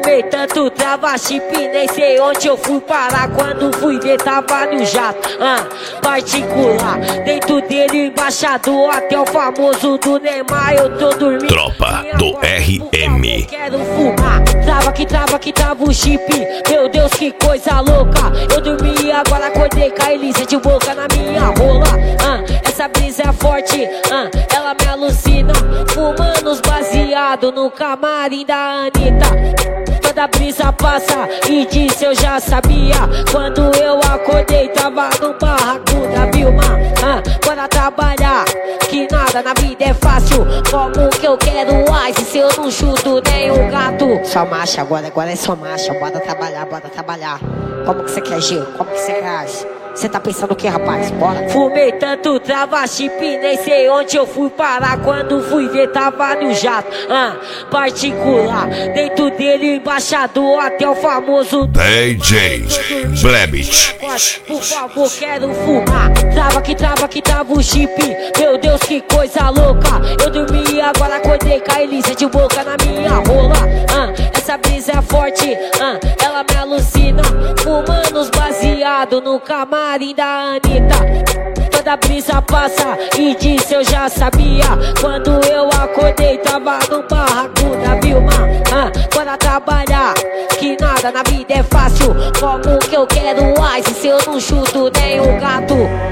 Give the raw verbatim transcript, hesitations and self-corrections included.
Fumei tanto trava chip, nem sei onde eu fui parar. Quando fui ver tava no jato, ah, particular. Dentro dele embaixador, até o famoso do Neymar. Eu tô dormindo. Tropa do R M. Quero fumar, trava que trava que trava o chip. Meu Deus, que coisa louca. Eu dormi, agora acordei com a Elisa de boca na minha rola. ah, Essa brisa é forte, ah, ela me alucina. Fumando os baseado no camarim da Anitta. Toda brisa passa e disse eu já sabia. Quando eu acordei tava no barraco da Vilma. ah, Bora trabalhar, que nada na vida é fácil. Como que eu quero ice se eu não chuto nem o gato? Só marcha agora, agora é só marcha. Bora trabalhar, bora trabalhar. Como que você quer agir? Como que você quer agir? Cê tá pensando o que, rapaz? Bora. Fumei tanto trava chip, nem sei onde eu fui parar. Quando fui ver tava no jato, ah, particular. Dentro dele embaixador, até o famoso D J Blebit. Por favor, quero fumar. Trava que trava que trava o chip. Meu Deus, que coisa louca. Eu dormi, agora acordei com a Elisa de boca na minha rola. ah, Essa brisa é forte, ah, ela me alucina. Fumando os baseado no camarim da Anitta. Toda brisa passa e disse eu já sabia. Quando eu acordei tava no barraco da Vilma. ah, Bora trabalhar, que nada na vida é fácil. Como que eu quero ice se eu não chuto nem o gato?